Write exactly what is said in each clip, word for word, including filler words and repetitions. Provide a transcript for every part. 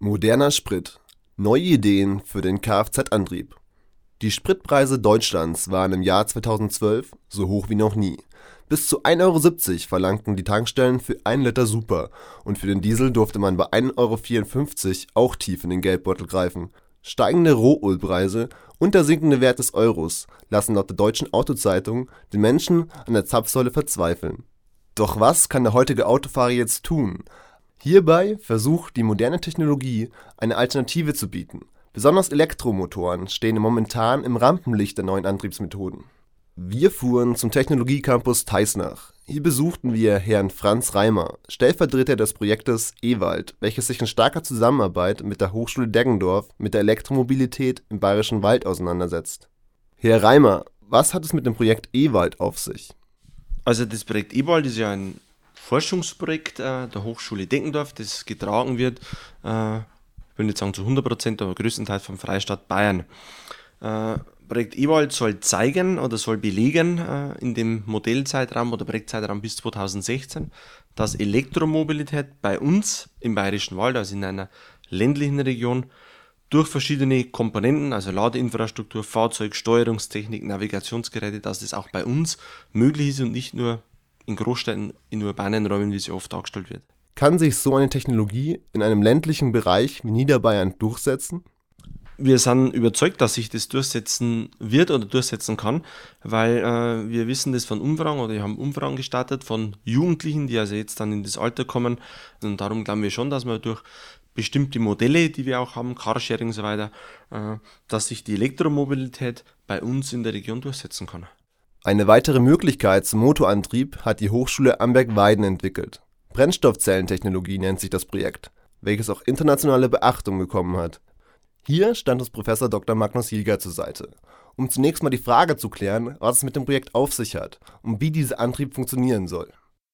Moderner Sprit. Neue Ideen für den Kfz-Antrieb. Die Spritpreise Deutschlands waren im Jahr zweitausendzwölf so hoch wie noch nie. Bis zu ein Euro siebzig verlangten die Tankstellen für ein Liter Super und für den Diesel durfte man bei ein Euro vierundfünfzig auch tief in den Geldbeutel greifen. Steigende Rohölpreise und der sinkende Wert des Euros lassen laut der Deutschen Autozeitung den Menschen an der Zapfsäule verzweifeln. Doch was kann der heutige Autofahrer jetzt tun? Hierbei versucht die moderne Technologie, eine Alternative zu bieten. Besonders Elektromotoren stehen momentan im Rampenlicht der neuen Antriebsmethoden. Wir fuhren zum Technologiecampus Teisnach. Hier besuchten wir Herrn Franz Reimer, Stellvertreter des Projektes E-Wald, welches sich in starker Zusammenarbeit mit der Hochschule Deggendorf mit der Elektromobilität im Bayerischen Wald auseinandersetzt. Herr Reimer, was hat es mit dem Projekt E-Wald auf sich? Also das Projekt E-Wald ist ja ein Forschungsprojekt äh, der Hochschule Deggendorf, das getragen wird, äh, ich will nicht sagen zu hundert Prozent, aber größtenteils vom Freistaat Bayern. Äh, Projekt E-Wald soll zeigen oder soll belegen äh, in dem Modellzeitraum oder Projektzeitraum bis zweitausendsechzehn, dass Elektromobilität bei uns im Bayerischen Wald, also in einer ländlichen Region, durch verschiedene Komponenten, also Ladeinfrastruktur, Fahrzeug, Steuerungstechnik, Navigationsgeräte, dass das auch bei uns möglich ist und nicht nur in Großstädten, in urbanen Räumen, wie sie oft dargestellt wird. Kann sich so eine Technologie in einem ländlichen Bereich wie Niederbayern durchsetzen? Wir sind überzeugt, dass sich das durchsetzen wird oder durchsetzen kann, weil äh, wir wissen das von Umfragen oder wir haben Umfragen gestartet von Jugendlichen, die also jetzt dann in das Alter kommen. Und darum glauben wir schon, dass wir durch bestimmte Modelle, die wir auch haben, Carsharing und so weiter, äh, dass sich die Elektromobilität bei uns in der Region durchsetzen kann. Eine weitere Möglichkeit zum Motorantrieb hat die Hochschule Amberg-Weiden entwickelt. Brennstoffzellentechnologie nennt sich das Projekt, welches auch internationale Beachtung bekommen hat. Hier stand uns Professor Doktor Magnus Hilger zur Seite, um zunächst mal die Frage zu klären, was es mit dem Projekt auf sich hat und wie dieser Antrieb funktionieren soll.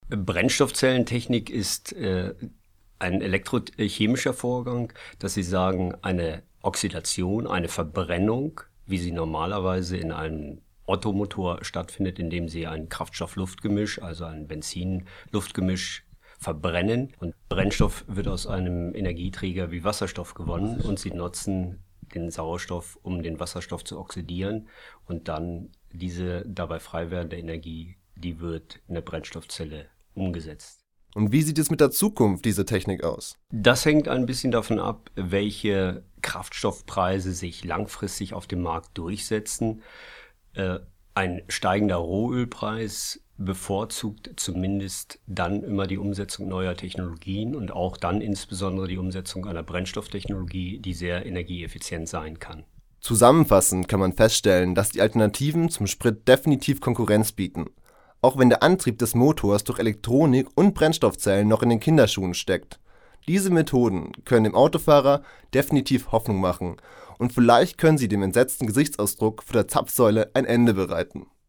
Brennstoffzellentechnik ist äh, ein elektrochemischer Vorgang, dass Sie sagen, eine Oxidation, eine Verbrennung, wie sie normalerweise in einem Ottomotor stattfindet, indem Sie ein Kraftstoff-Luftgemisch, also ein Benzin-Luftgemisch verbrennen. Und Brennstoff wird aus einem Energieträger wie Wasserstoff gewonnen und Sie nutzen den Sauerstoff, um den Wasserstoff zu oxidieren. Und dann diese dabei frei werdende Energie, die wird in der Brennstoffzelle umgesetzt. Und wie sieht es mit der Zukunft dieser Technik aus? Das hängt ein bisschen davon ab, welche Kraftstoffpreise sich langfristig auf dem Markt durchsetzen. Äh, ein steigender Rohölpreis bevorzugt zumindest dann immer die Umsetzung neuer Technologien und auch dann insbesondere die Umsetzung einer Brennstofftechnologie, die sehr energieeffizient sein kann. Zusammenfassend kann man feststellen, dass die Alternativen zum Sprit definitiv Konkurrenz bieten. Auch wenn der Antrieb des Motors durch Elektronik und Brennstoffzellen noch in den Kinderschuhen steckt. Diese Methoden können dem Autofahrer definitiv Hoffnung machen und vielleicht können sie dem entsetzten Gesichtsausdruck vor der Zapfsäule ein Ende bereiten.